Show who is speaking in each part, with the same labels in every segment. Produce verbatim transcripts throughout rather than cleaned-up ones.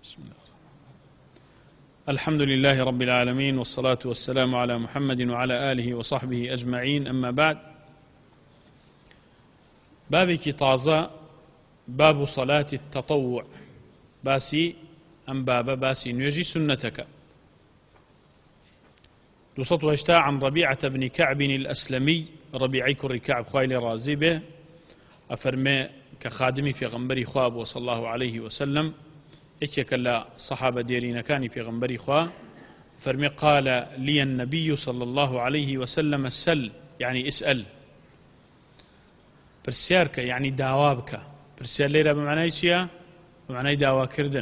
Speaker 1: بسم الله. الحمد لله رب العالمين، والصلاة والسلام على محمد وعلى آله وصحبه أجمعين. أما بعد، بابك طازة، باب صلاة التطوع، باسي أم بابا باسي نيجي سنتك. دوسط وهشتا عن ربيعة بن كعب الأسلمي، ربيعي كري كعب خويل رازي به، أفرمي كخادمي في غنبري خواب وصلى الله عليه وسلم، إيكيك لا صحابة ديرين كان في غنبري خواب، فرمي قال لي النبي صلى الله عليه وسلم سل، يعني اسأل، برسيارك يعني داوابك، برسيار ليرة بمعنى إيشيا بمعنى داوا كردن.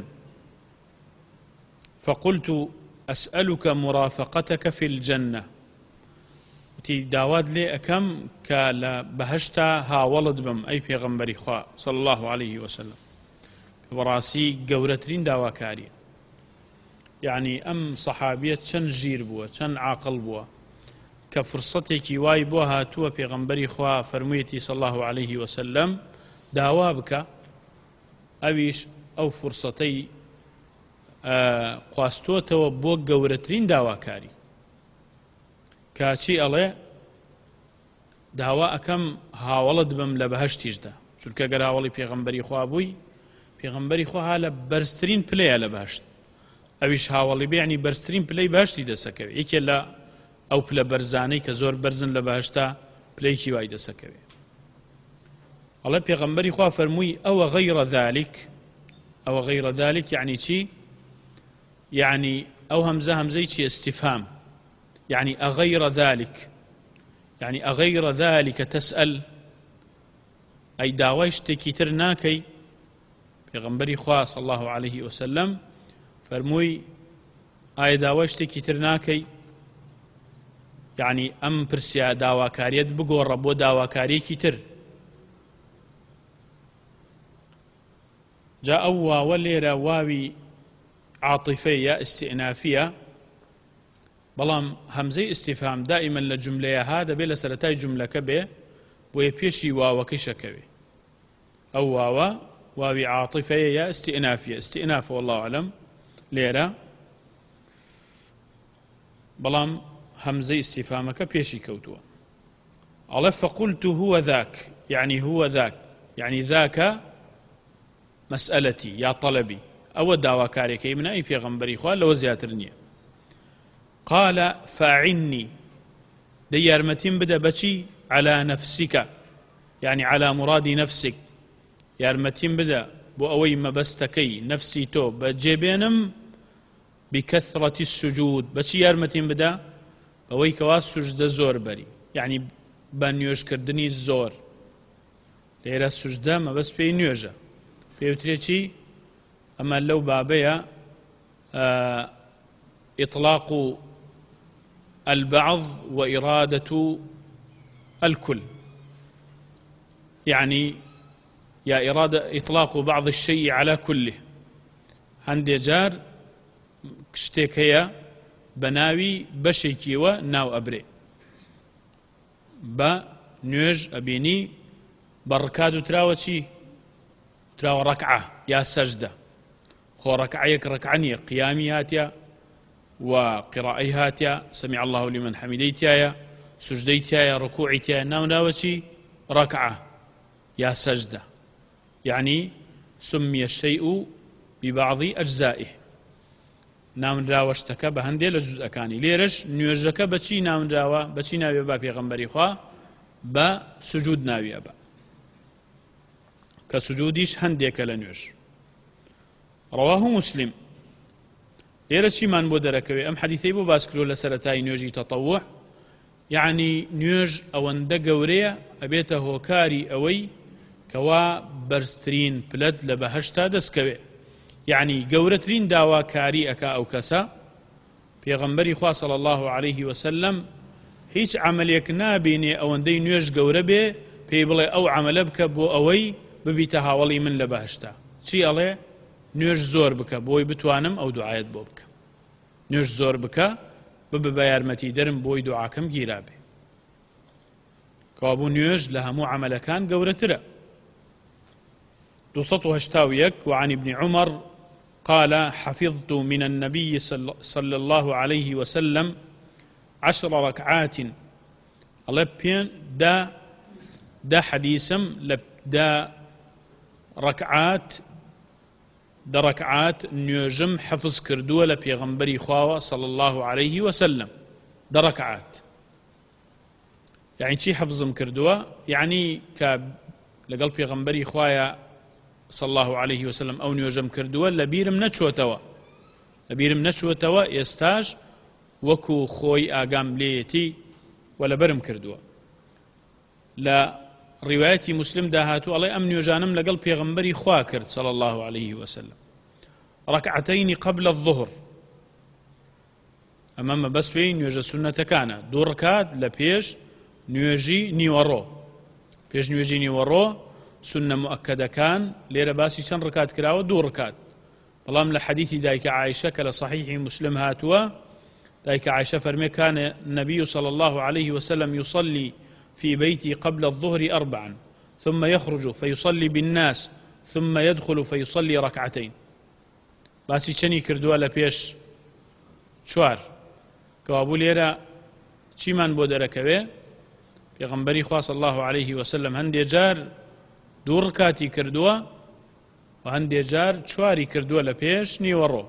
Speaker 1: فقلت أسألك مرافقتك في الجنة، وتي داواد لي أكم كلا بهشتا ها ولد بم أي في غنبري خواب صلى الله عليه وسلم، وراسي قورترين داوا كاري، يعني أم صحابية چن جير بوا چن عاقل بوا كفرصتك واي بوها تو في غنبري خوا فرميتي صلى الله عليه وسلم داوا بك أويش أو فرصتي آه قواستوتو بو قورترين داوا كاري كاتشي ألي داوا أكم هاولد بم لبهشتيش دا چونکە گەراوەڵی پێغەمبەری خوا بووی، پێغەمبەری خوا ها لە بەرزترین پلەیە لە بەهشت، ئەویش هاوڵی بێ یعنی بەرزترین پلەی بەهشتی دەسەکەوێت، یەکێ لە ئەو پلە بەرزانەی کە زۆر بەرزن لە بەهشتا پلەیکی وای دەسەکەوێت. ئەڵێ پێغەمبەری خوا فەرمووی ئەوە غەیرە ذالک، ئەوە غەیرە ذالک یعنی چی؟ یعنی ئەو هەمزە هەمزەی چی؟ استفهام، يعني أغير ذلك، يعني أغير ذلك تسأل، أي داويش تكيتر ناكي پیغمبری خوا صلى الله عليه وسلم فرموي أي داويش تكيتر ناكي، يعني أم برسيا داواكاريت بقور ربو داواكاري كيتر. جاء أوا وليرا واوي عاطفية استئنافية، بەڵام هەمزەی استفهام دائما لە جملەیەها دەبێت لە سەرەتای جملەکە بێ بۆیە پێشی واوەکەی شەکەوێ. ئەو واوە واوی عاطفەیە یا استئنافیە، استئناف والله أعلم لێرە، بەڵام هەمزەی استفهامەکە پێشی کەوتووە. ئەڵێ فقلت هو ذاك، يعني هو ذاك، يعني ذاك مسألتي يا طلبي، ئەوە داواکارێکەی منە ئەی پێغەمبەری خوا لەوە زیاتر نییە. قال فاعني، دي يارمتين بدا بچي على نفسك، يعني على مراد نفسك، يارمتين بدا بو اوي مبستكي نفسي تو بجيبينم بكثرة السجود، بچي يارمتين بدا اوي كواس سجد زور بري، يعني بانيوش كردني الزور ليرا السجدة ما بس في نيوجا بيوتريتي. اما لو بابيا آه إطلاق البعض وإرادة الكل، يعني يا إرادة إطلاق بعض الشيء على كله، هندي جار كشتكيا بناوي بشيكيوا ناو أبري با نيوج أبيني بركادو تراوتي تراو ركعة يا سجدة، خو ركعيك ركعني قيامي هاتيا وقراءي هاتيا سمع الله لمن حمديتيا سجديتيا ركوعيتيا ناو ناوتي ركعة يا سجدة، يعني سمي الشيء ببعض أجزائه، ناو نراوشتك بهندي لجزء كاني ليرش نيوجك بچي ناو نراوا بچي ناوي با پیغمبري خوا با سجود ناوي با كسجوديش هنديك لنيوج. رواه مسلم. لێرە چیمان بۆ دەرەکەوێ؟ ئەم حەدیثەی بۆ باس کردووە لە سەرەتای نوێژی تەطەووع، یعنی نوێژ ئەوەندە گەورەیە ئەبێتە هۆکاری ئەوەی کەوا بەرزترین پلەت لە بەهەشتا دەستکەوێ، یعنی گەورەترین داواکاری ئەکا ئەو کەسە. پێغەمبەری خوا صلی الله عليه وسلم هیچ عملێک نابینێ ئەوەندەی نوێژ گەورە بێ پێی بڵێ ئەو عملە بکە بۆ ئەوەی ببیتە هاوڵی من لە بەهەشتا. چی ئەڵێ؟ نوێژ زۆر بکە بۆی بتوانم ئەو دوعایەت بۆ بکە، نوێژ زۆر بکە ببە بە یارمەتی دەرم بۆی دوعاکەم گیرا بێ. کەوابوو نوێژ لە هەموو عملەکان گەورەترە. دووسەد و هەشتا و یەک وعن ابن عمر قال حفظت من النبي صلى الله عليه وسلم عشر ركعات الله بين دا دا حديثم دا ركعات دا ركعات نيوجم حفظ كردوه لبيغمبري خواوة صلى الله عليه وسلم دا ركعات يعني شي حفظم كردوه يعني كاب لقل بيغمبري خوايا صلى الله عليه وسلم أو نيوجم كردوه لبيرم نچوتوا لبيرم نچوتوا يستاج وكو خوي آقام ليتي ولا برم كردوه لا روايتي مسلم داهاتو الله أم نيوجانم لقل بيغمبري خوا كرد صلى الله عليه وسلم ركعتين قبل الظهر أمام بس في نيوجا سنة كان دو ركعات لبيش نيوجي نيورو بيش نيوجي نيورو سنة مؤكدة كان ليرة باسي شن ركعات كراوة دو ركعات بلام لحديث دايك عائشة كلا صحيح مسلم هاتوا دايك عائشة فرمي كان النبي صلى الله عليه وسلم يصلي في بيتي قبل الظهر أربعا ثم يخرج فيصلي بالناس ثم يدخل فيصلي ركعتين باسي چني كردوا لبيش چوار كوابو ليرة چيمان بودا ركوه پیغمبری خواه صلی الله عليه وسلم هندي جار دو ركاتي كردوا وهندي جار چواري كردوا لبيش نيورو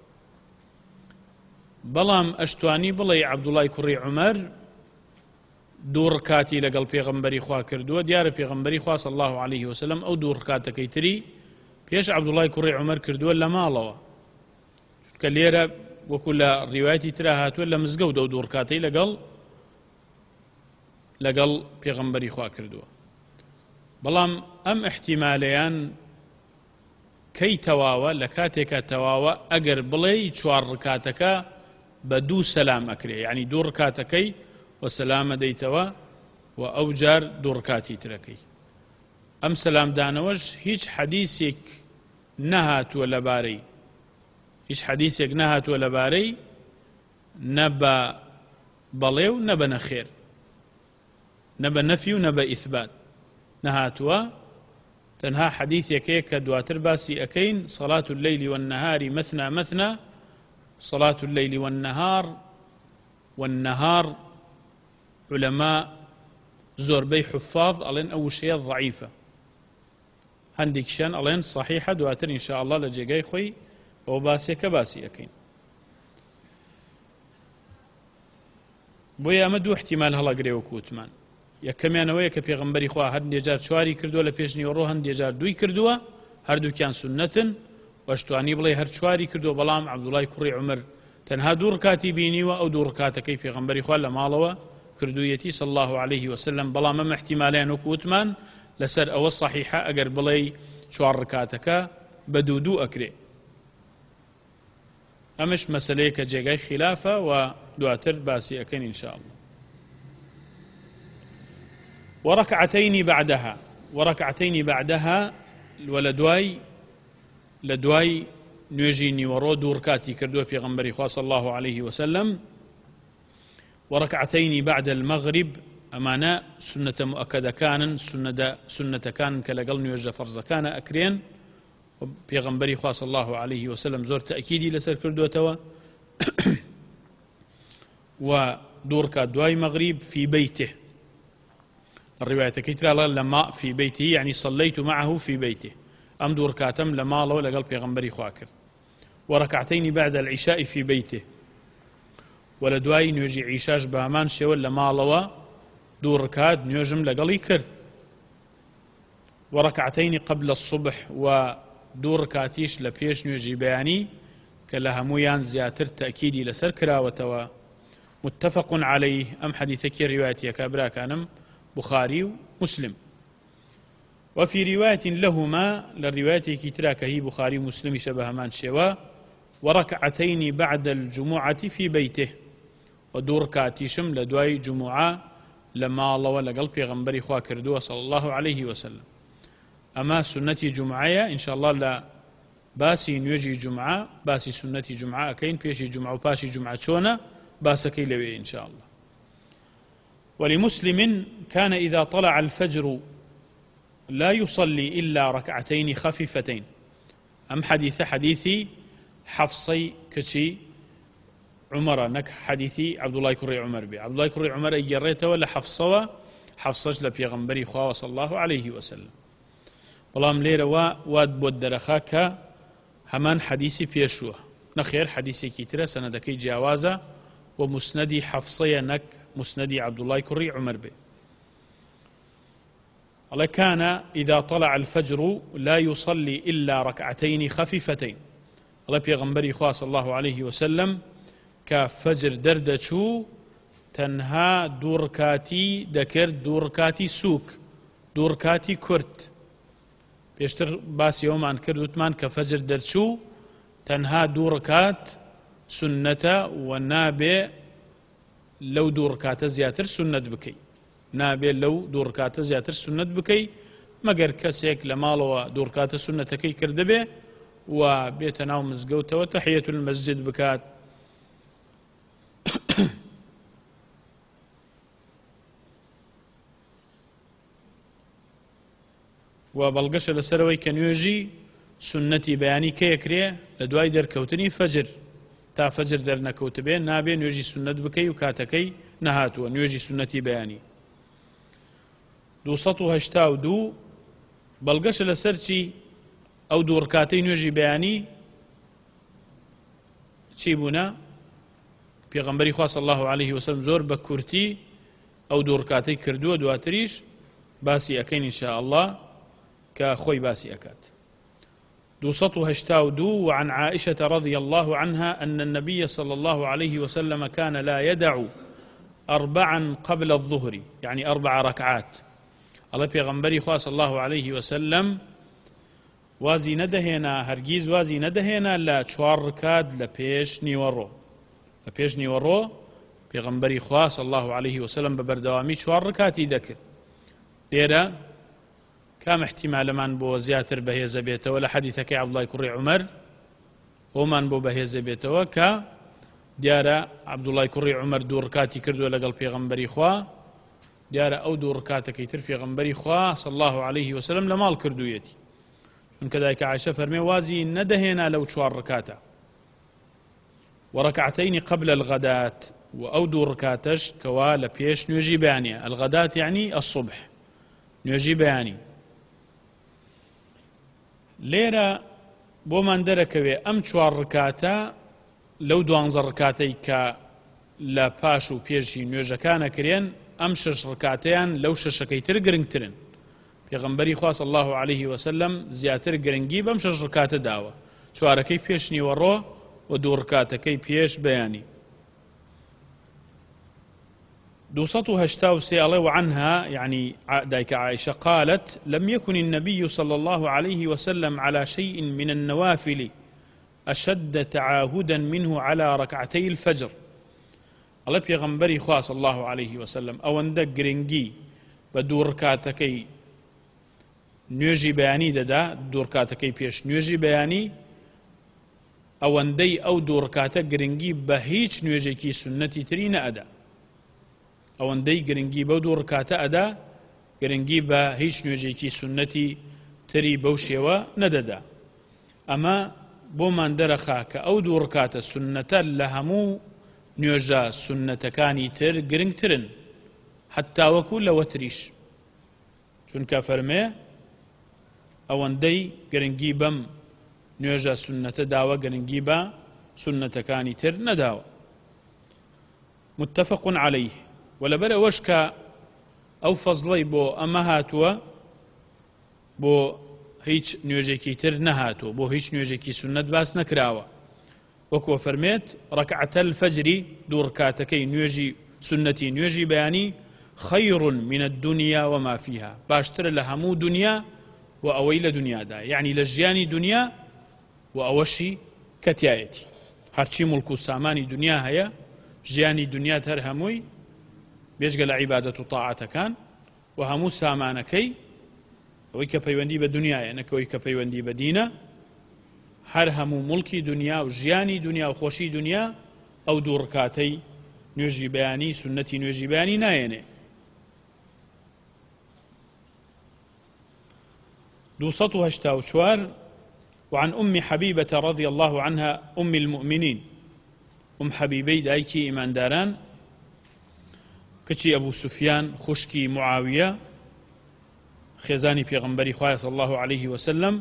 Speaker 1: بلام اشتواني بلي عبد الله كري عمر دو ركاتي لقل پیغمبری خواه كردوا ديار پیغمبری خواه صلى الله عليه وسلم او دو ركاتكي تري بيش عبد الله كري عمر كردوا لمالوا كالليرة وكل روايتي تراهات ولا مزقود او دو ركاتي لقل لقل پیغمبری خواه كردوا بلام ام احتماليان كي تواوى لكاتك تواوى اگر بلي چوار ركاتك بدو سلام اكري يعني دو ركاتكي وسلام ديتوا وأوجار دوركاتي تركي أم سلام دانوج هيج حديثك نهات ولا باري هيج حديثك نهات ولا باري نبا بليو نبا نخير نبا نفي ونبا إثبات نهاتوا تنها حديثك هيك دواتر باسي أكين صلاة الليل والنهار مثنى مثنى صلاة الليل والنهار والنهار علماء زوربي حفاظ ألين أول شيء ضعيفة هنديك شان ألين صحيحة دواتر إن شاء الله لجيجاي خوي وباسي كباسي أكين بويا مدو احتمال هلا قريو كوتمان يكميان ويك بيغمبري خواه هندي جار شواري كردوا لبيشني ورو هندي جار دوي كردوا هردو كان سنة واشتواني بلي هر شواري كردوا بلام عبد الله كري عمر تنها دور كاتبيني أو دور كاتكي بيغمبري خواه لمالوا كردويتي صلى الله عليه وسلم بلا ما احتمالين وكوتمان لسر أو الصحيحة أقر بلي شوار ركاتك بدودو أكري أمش مسأليك جيغاي خلافة ودواتر باسي أكن إن شاء الله وركعتين بعدها وركعتين بعدها ولدواي لدواي نيجيني ورو دور كاتي كردوه في غنبري خواه صلى الله عليه وسلم وركعتين بعد المغرب أمانا سنة مؤكدة كان سنة سنة كان كالقل نيوجه فرض كان أكرين وبيغمبري خواه صلى الله عليه وسلم زور تأكيدي لسر كردو توا ودور كادواي مغرب في بيته الرواية كتير لما في بيته يعني صليت معه في بيته أم دور كاتم لما لو لقل بيغمبري خواكر وركعتين بعد العشاء في بيته ولدواي نيوجي عيشاش بامان شوال لما لوا دور ركاد نيوجم لقلي كرد وركعتين قبل الصبح ودور ركاتيش لبيش نيوجي بياني كلهمويان زياتر تأكيدي لسر كراوة متفق عليه أم حديثك روايتي كابرا كانم بخاري ومسلم وفي رواية لهما للرواية كتراك هي بخاري ومسلم شبه مان شوا وركعتين بعد الجمعة في بيته ودور كاتيشم لدواي جمعة لما الله ولا قلبي غنبري خوا كردوه صلى الله عليه وسلم أما سنتي جمعية إن شاء الله لا باسي نيجي جمعة باسي سنتي جمعة كين بيشي جمعة وباشي جمعة شونا باسكي لوي إن شاء الله ولمسلم كان إذا طلع الفجر لا يصلي إلا ركعتين خفيفتين أم حديث حديثي حەفسەی کچی عومەرە نەک حەدیثی عەبدوڵای کوڕی عومەر بێ عەبدوڵای کوڕی عومەر ئەیگەڕێتەوە لە حەفسەوە حەفسەش لە پێغەمبەری خوا صلی الله عليه وسلم بەڵام لێرەوە وات بۆ دەرەخا کە هەمان حەدیثی پێشووە نەخێر حەدیثێکی ترە سەنەدەکەی جیاوازە و مسندی حەفسەیە نەک مسندی عەبدوڵای کوڕی عومەر بێ الله كان إذا طلع الفجر لا يصلي إلا ركعتين خفيفتين الله پیغمبری خوا صلی الله عليه وسلم كفجر دردچو تنها دوركاتي دكر دوركاتي سوك دوركاتي كرت بيشتر باس يوم عن كردوتمان كفجر درچو تنها دوركات سنة ونابي لو دوركات زياتر سنة بكي نابێ لەو دوورکاتە زیاتر سنت بکەی مەگەر کەسێک لە ماڵەوە دوورکاتە سنەتەکەی کردبێ و بێتە ناو مزگەوتەوە تەحیەت المەسجد بکات و بەڵگەشە لەسەرەوەی کە نوێژی سنەتی بەیانی کەیەکرێ لە دوای دەرکەوتنی فەجر تا فەجر دەرنەکەوتبێ نابێ نوێژی سنەت بکەی و کاتەکەی نەهاتووە نوێژی سنەتی بەیانی دووسەد و هەشتا و دوو بەڵگەشە لەسەر چی ئەو دوو ڕکاتەی نوێژی بەیانی چی بوونە پێغەمبەری خوا صلی الله عليه وسلم زۆر بە کورتی ئەو دوو ڕکاتەی کردووە دواتریش باسی ئەکەین ئینشاء الله کە خۆی باسی ئەکات دووسەد و هەشتا و دوو وعن عائشة رضي الله عنها أن النبي صلى الله عليه وسلم كان لا يدع أربعا قبل الظهر يعني أربع ركعات الله پیغمبری خوا صلی الله عليه وسلم وازی نەدەهێنا هەرگیز وازی نەدەهێنا لە چوار ڕکات لە پێش نیوەڕۆ لە پێش نیوەڕۆ پێغەمبەری خوا صلی الله عليه وسلم بە بەردەوامی چوار ڕکاتی دەکرد لێرە کام احتیمالەمان بۆ زیاتر بەهێزە بێتەوە لە حەدیثەکەی عەبدوڵای کوڕی عومەر ئەومان بۆ بەهێزە بێتەوە کە دیارە عەبدوڵای کوڕی عومەر دوو ڕکاتی کردووە لەگەڵ پێغەمبەری خوا دیارە ئەو دوو ڕکاتەکەی تر پێغەمبەری خوا صلی الله عليه وسلم لە ماڵ کردوویەتی چونکە دایکە عایشە فەرمێ وازی نەدەهێنا لەو چوار ڕکاتە وەڕەکعتەینی قبل الغەدات و ئەو دوو ڕکاتەش کەوا لە پێش نوێژی بەیانیە الغەدات یعنی الصبح نوێژی بەیانی لێرە بۆمان دەرەکەوێ ئەم چوار ڕکاتە لەو دوانزە ڕکاتەی کە لە پاش و پێشی نوێژەکانە کرێن ئەم شش ڕکاتەیان لەو شەشەکەی تر گرنگترن پێغەمبەری خوا صلی الله عليه وسلم زیاتر گرنگی بەم شەش ڕکاتە داوە چوارەکەی پێش نیوەڕۆ و دوو ڕکاتەکەی پێش بەیانی دووسەد و هەشتا و سێ ئەڵێ وعنها يعني دایکە عائشة قالت لم يكن النبي صلى الله عليه وسلم على شيء من النوافل أشد تعاهدا منه على ركعتي الفجر الله پیغمبری خوا صلی الله عليه وسلم ئەوەندە گرنگی بە دوو ڕکاتەکەی نوێژی بەیانی دەدا دوو ڕکاتەکەی پێش نوێژی بەیانی ئەوەندەی ئەو دوو ڕکاتە گرنگی بە هیچ نوێژێکی سنەتی تری نەئەدا ئەوەندەی گرنگی بەو دوو ڕکاتە ئەدا گرنگی بە هیچ نوێژێکی سنەتی تری بەو شێوە نەدەدا ئەمە بۆمان دەرەخا کە ئەو دوو ڕکاتە سنەتە لە هەموو نوێژە سنەتەکانی تر گرنگترن حتا وەکو لە وەتریش چونکە فەرمێ ئەوەندەی گرنگی بەم نوێژە سنەتە داوە گرنگی بە سنەتەکانی تر نەداوە متفق عليه ولەبەر ئەوەش کە ئەو فەزڵەی بۆ ئەمە هاتووە بۆ هیچ نوێژێکی تر نەهاتووە بۆ هیچ نوێژێکی سنەت باس نەکراوە وەکو فەرمێت ڕەکعتە الفەجری دوو ڕکاتەکەی نوێژی سنەتی نوێژی بەیانی خەیڕ من الدنیا وما فيها باشترە لە هەموو دنیا و ئەوەی لە دنیادا یعنی لە ژیانی دنیا و ئەوەشی کە تایەتی هەرچی مڵک و سامانی دنیا هەیە ژیانی دنیات هەر هەمووی بێژگە لە عیبادەت و تاعاتەکان و هەموو سامانەکەی ئەوەی کە پەیوەندی بە دنیایە نەکەوەی کە پەیوەندی بە دینە هەر هەموو مڵکی دنیا و ژیانی دنیا و خۆشی دنیا ئەو دوو ڕکاتەی نوێژی بەیانی سنەتی نوێژی بەیانی نایەنێ دووسەد و هەشتا و چوار وعن أم حبيبة رضي الله عنها أم المؤمنين أم حبيبي دايكي إيمان داران كتشي أبو سفيان خشكي معاوية خزاني في غنبري خواه صلى الله عليه وسلم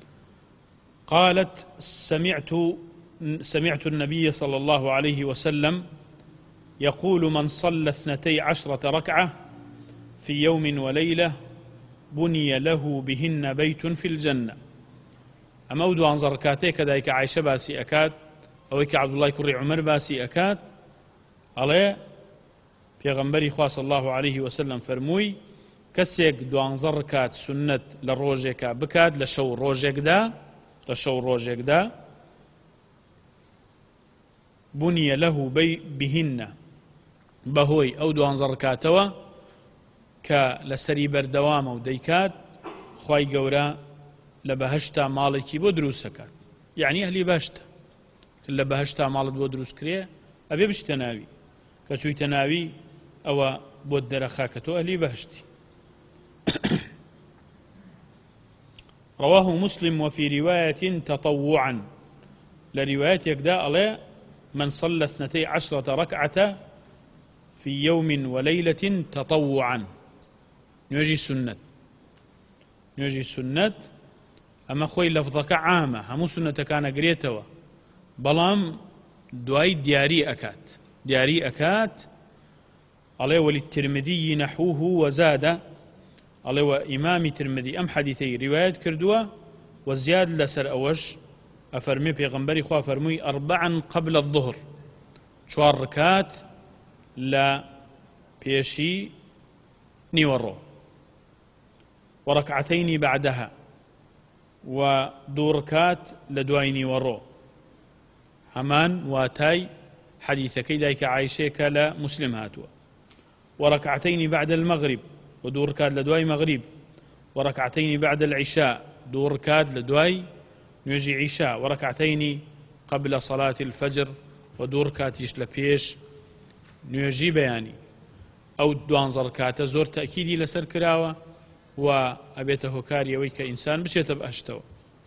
Speaker 1: قالت سمعت سمعت النبي صلى الله عليه وسلم يقول من صلى اثنتي عشرة ركعة في يوم وليلة بني له بهن بيت في الجنة. أما أودو عن زركاتي كذلك عائشة باسي أكاد أو عبد الله كري عمر باسي أكاد عليه في غنبري خواه صلى الله عليه وسلم فرموي كسيك دوان زركات سنة لروجيكا بكاد لشو روجيك دا لشو روجيك دا بني له بي بهن بهوي أو دوان زركاتوا كلسري بردوام أو ديكات خواي قورا لبهشتا مالكي بودروسكات يعني أهلي بهشتا لبهشتا مالت بودروس كريه أبي بش تناوي كشوي تناوي أو بود درخاكتو أهلي بهشتي. رواه مسلم وفي رواية تطوعا لرواية يكدا عليه من صلى اثنتي عشرة ركعة في يوم وليلة تطوعا نيجي سنة نيجي سنة أما خوي لفظك عامة همو سنة كان قريتوا بلام دواي دياري أكات دياري أكات عليه وللترمذي نحوه وزاد عليه وإمام ترمذي أم حديثي رواية كردوا وزياد لسر أوش أفرمي بيغنبري خواه فرمي أربعا قبل الظهر شوار ركات لا بيشي نيورو وركعتين بعدها ودو ركات لدواي نيورو همان واتاي حديث كيدايك عايشة كلا مسلم هاتوا وركعتين بعد المغرب ودو ركات لدواي مغرب وركعتين بعد العشاء دو ركات لدواي نيجي عشاء وركعتين قبل صلاة الفجر ودو ركات يشلبيش نيجي بياني أو دوان زركات زور تأكيدي لسر كراوة وأبيته كاري ويك إنسان بشيت بأشتو.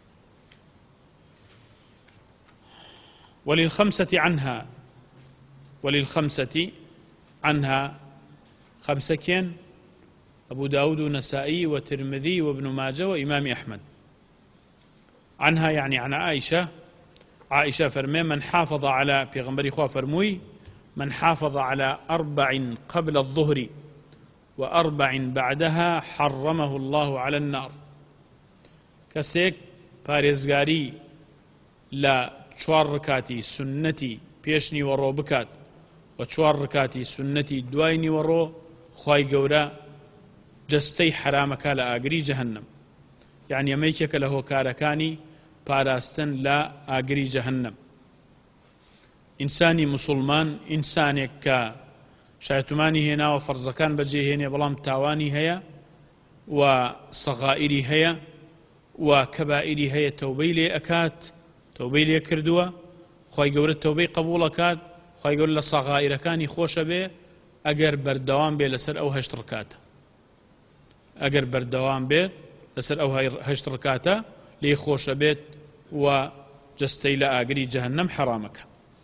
Speaker 1: وللخمسة عنها وللخمسة عنها خمسة كين أبو داود ونسائي وترمذي وابن ماجه وإمام أحمد. عنها يعني عن عائشة عائشة فرمي من حافظ على بيغمبري خواه فرموي من حافظ على أربع قبل الظهر وأربع بعدها حرمه الله على النار. كسيك باريزغاري لا چوار ركاتي سنتي بيشني ورو بكات وچوار ركاتي سنتي دوايني ورو خواي قورا جستي حرامك لآقري جهنم يعني يميكك له كاركاني باراستن لا آقري جهنم. إنساني مسلمان إنسانك كا شايتماني هنا وفرزكان بجي هنا بلام تاواني هيا وصغائري هيا وكبائري هيا توبي لي أكات توبي لي كردوا خواهي قولة توبي قبول أكات خواهي قولة صغائر كاني خوش بي أقر بردوان بي لسر أو هشت ركاتا أقر بردوان بي لسر أو هشت ركاتا لي خوش بيت وجستي لآقري جهنم حرامك.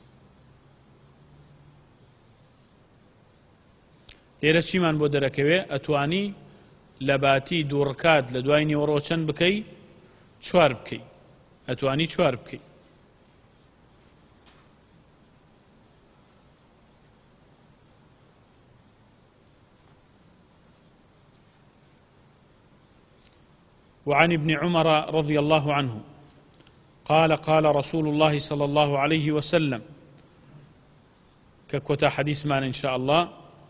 Speaker 1: لێرە چیمان بۆ دەرەکەوێ ئەتوانی لە باتی دوو ڕکات لە دوای نیوەڕۆ چەند بکەی چوار بکەی ئەتوانی چوار بکەی. وعن ابن عمر رضي الله عنه قال قال رسول الله صلى الله عليه وسلم ككوتا حديث مان إن شاء الله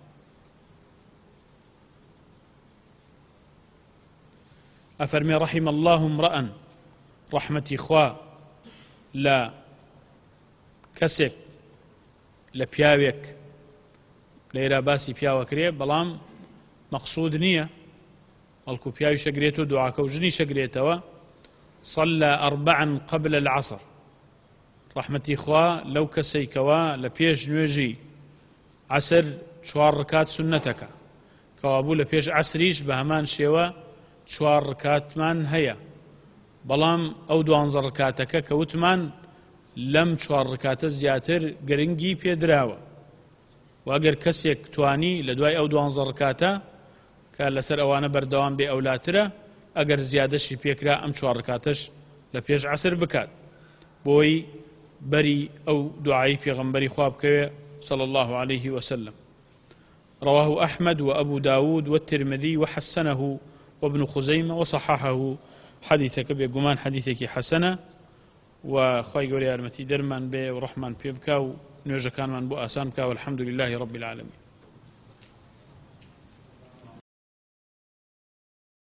Speaker 1: أفرمي رحم الله امرأ رحمتي خوا لا كسك لبياوك ليرا باسي بياوك ريه بلام مقصود نية الكو بياوي شقريتو دعاك وجني شقريتو صلى أربعا قبل العصر رحمتي خوا لو كسيكوا لبيش نوجي عسر شوار ركات سنتك كوابو لبيش عسريش بهمان شيوا چوار رکاتمان هەیە بەڵام ئەو دوانزە ڕکاتەکە کە وتمان لەم چوار ڕکاتە زیاتر گرنگی پێدراوە و ئەگەر کەسێک توانی لە دوای ئەو دوانزە ڕکاتە کە لەسەر ئەوانە بەردەوام بێ ئەولاترە ئەگەر زیادەشی پێکرا ئەم چوار ڕکاتەش لە پێش عەسر بکات بۆی بەری ئەو دوعای پێغەمبەری خوا بکەوێ صلى الله عليه وسلم. رواه أحمد وأبو داود والترمذي وحسنه وابن خزيمة وصححه. حديثك بيقومان حديثك حسنة وخواهي قولي أرمتي درمان بي ورحمن بيبكا ونوجه كان من بو آسان بكا والحمد لله رب العالمين.